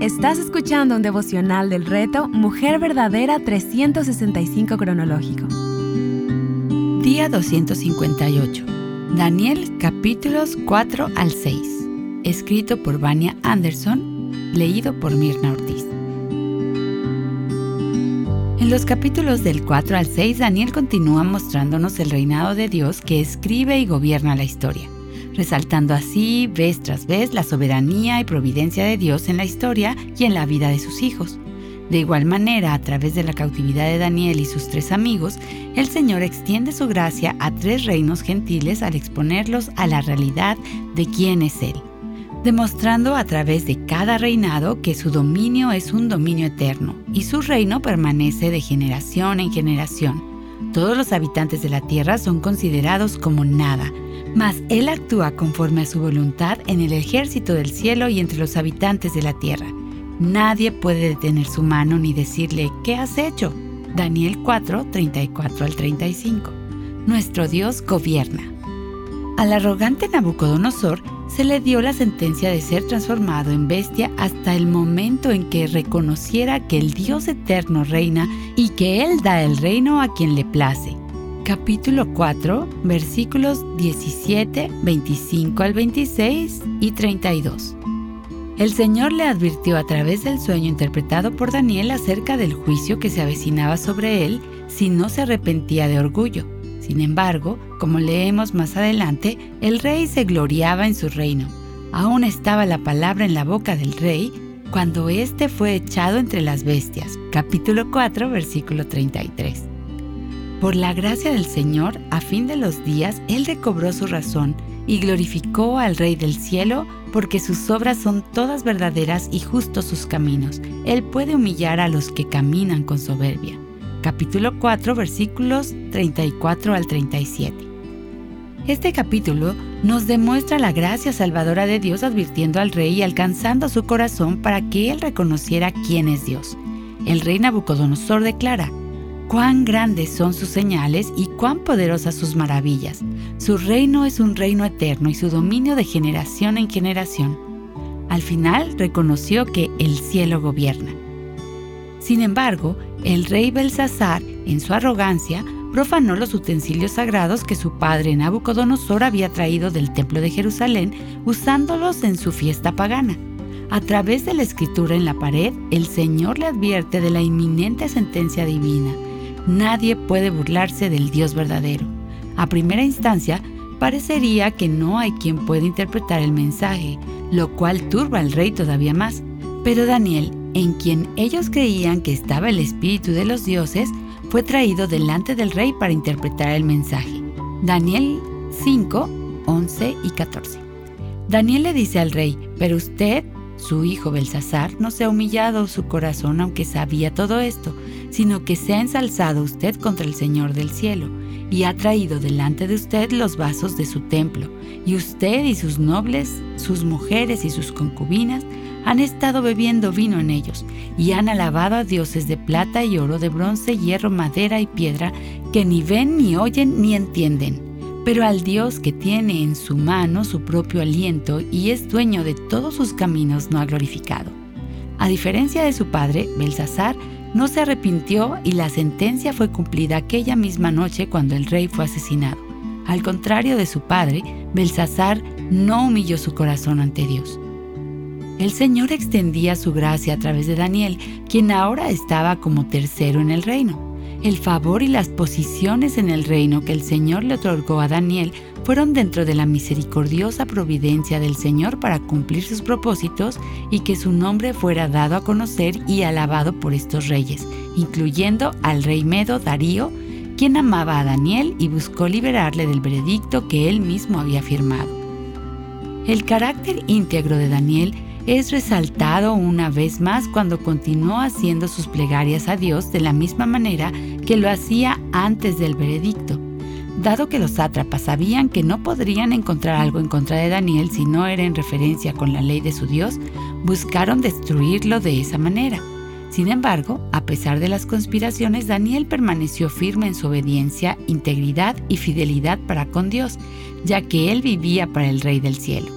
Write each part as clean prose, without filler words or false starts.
Estás escuchando un devocional del reto Mujer Verdadera 365 cronológico. Día 258. Daniel, capítulos 4 al 6. Escrito por Vania Anderson, leído por Mirna Ortiz. En los capítulos del 4 al 6, Daniel continúa mostrándonos el reinado de Dios que escribe y gobierna la historia, resaltando así vez tras vez la soberanía y providencia de Dios en la historia y en la vida de sus hijos. De igual manera, a través de la cautividad de Daniel y sus 3 amigos, el Señor extiende su gracia a 3 reinos gentiles al exponerlos a la realidad de quién es Él, demostrando a través de cada reinado que su dominio es un dominio eterno y su reino permanece de generación en generación. Todos los habitantes de la tierra son considerados como nada, mas Él actúa conforme a su voluntad en el ejército del cielo y entre los habitantes de la tierra. Nadie puede detener su mano ni decirle, ¿qué has hecho? Daniel 4, 34 al 35. Nuestro Dios gobierna. Al arrogante Nabucodonosor se le dio la sentencia de ser transformado en bestia hasta el momento en que reconociera que el Dios eterno reina y que Él da el reino a quien le place. Capítulo 4, versículos 17, 25 al 26 y 32. El Señor le advirtió a través del sueño interpretado por Daniel acerca del juicio que se avecinaba sobre él si no se arrepentía de orgullo. Sin embargo, como leemos más adelante, el rey se gloriaba en su reino. Aún estaba la palabra en la boca del rey cuando éste fue echado entre las bestias. Capítulo 4, versículo 33. Por la gracia del Señor, a fin de los días, Él recobró su razón y glorificó al Rey del cielo, porque sus obras son todas verdaderas y justos sus caminos. Él puede humillar a los que caminan con soberbia. Capítulo 4, versículos 34 al 37. Este capítulo nos demuestra la gracia salvadora de Dios advirtiendo al rey y alcanzando su corazón para que él reconociera quién es Dios. El rey Nabucodonosor declara: cuán grandes son sus señales y cuán poderosas sus maravillas. Su reino es un reino eterno y su dominio de generación en generación. Al final reconoció que el cielo gobierna. Sin embargo, el rey Belsasar, en su arrogancia, profanó los utensilios sagrados que su padre Nabucodonosor había traído del templo de Jerusalén, usándolos en su fiesta pagana. A través de la escritura en la pared, el Señor le advierte de la inminente sentencia divina. Nadie puede burlarse del Dios verdadero. A primera instancia, parecería que no hay quien pueda interpretar el mensaje, lo cual turba al rey todavía más. Pero Daniel, en quien ellos creían que estaba el espíritu de los dioses, fue traído delante del rey para interpretar el mensaje. Daniel 5, 11 y 14. Daniel le dice al rey: pero usted, su hijo Belsasar, no se ha humillado su corazón aunque sabía todo esto, sino que se ha ensalzado usted contra el Señor del cielo, y ha traído delante de usted los vasos de su templo, y usted y sus nobles, sus mujeres y sus concubinas han estado bebiendo vino en ellos, y han alabado a dioses de plata y oro, de bronce, hierro, madera y piedra, que ni ven, ni oyen, ni entienden. Pero al Dios que tiene en su mano su propio aliento y es dueño de todos sus caminos no ha glorificado. A diferencia de su padre, Belsasar no se arrepintió y la sentencia fue cumplida aquella misma noche cuando el rey fue asesinado. Al contrario de su padre, Belsasar no humilló su corazón ante Dios. El Señor extendía su gracia a través de Daniel, quien ahora estaba como tercero en el reino. El favor y las posiciones en el reino que el Señor le otorgó a Daniel fueron dentro de la misericordiosa providencia del Señor para cumplir sus propósitos y que su nombre fuera dado a conocer y alabado por estos reyes, incluyendo al rey medo Darío, quien amaba a Daniel y buscó liberarle del veredicto que él mismo había firmado. El carácter íntegro de Daniel es resaltado una vez más cuando continuó haciendo sus plegarias a Dios de la misma manera que lo hacía antes del veredicto. Dado que los sátrapas sabían que no podrían encontrar algo en contra de Daniel si no era en referencia con la ley de su Dios, buscaron destruirlo de esa manera. Sin embargo, a pesar de las conspiraciones, Daniel permaneció firme en su obediencia, integridad y fidelidad para con Dios, ya que él vivía para el Rey del cielo.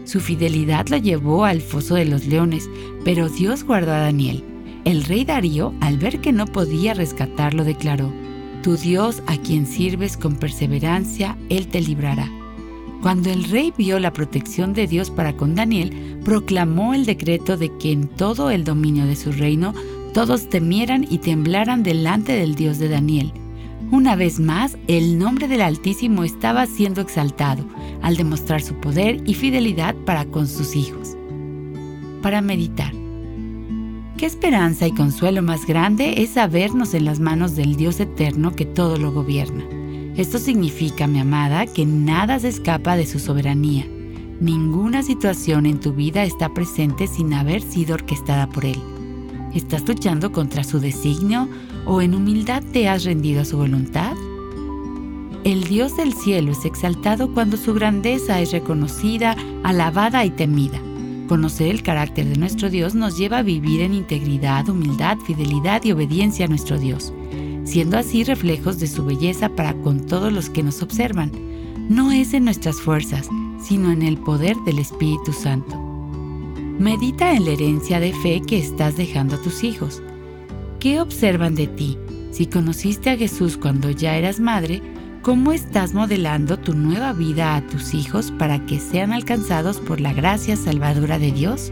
Su fidelidad lo llevó al foso de los leones, pero Dios guardó a Daniel. El rey Darío, al ver que no podía rescatarlo, declaró: «Tu Dios, a quien sirves con perseverancia, Él te librará». Cuando el rey vio la protección de Dios para con Daniel, proclamó el decreto de que en todo el dominio de su reino todos temieran y temblaran delante del Dios de Daniel. Una vez más, el nombre del Altísimo estaba siendo exaltado, al demostrar su poder y fidelidad para con sus hijos. Para meditar. ¿Qué esperanza y consuelo más grande es sabernos en las manos del Dios eterno que todo lo gobierna? Esto significa, mi amada, que nada se escapa de su soberanía. Ninguna situación en tu vida está presente sin haber sido orquestada por Él. ¿Estás luchando contra su designio o en humildad te has rendido a su voluntad? El Dios del cielo es exaltado cuando su grandeza es reconocida, alabada y temida. Conocer el carácter de nuestro Dios nos lleva a vivir en integridad, humildad, fidelidad y obediencia a nuestro Dios, siendo así reflejos de su belleza para con todos los que nos observan. No es en nuestras fuerzas, sino en el poder del Espíritu Santo. Medita en la herencia de fe que estás dejando a tus hijos. ¿Qué observan de ti? Si conociste a Jesús cuando ya eras madre, ¿cómo estás modelando tu nueva vida a tus hijos para que sean alcanzados por la gracia salvadora de Dios?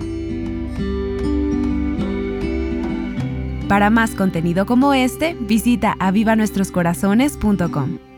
Para más contenido como este, visita avivanuestroscorazones.com.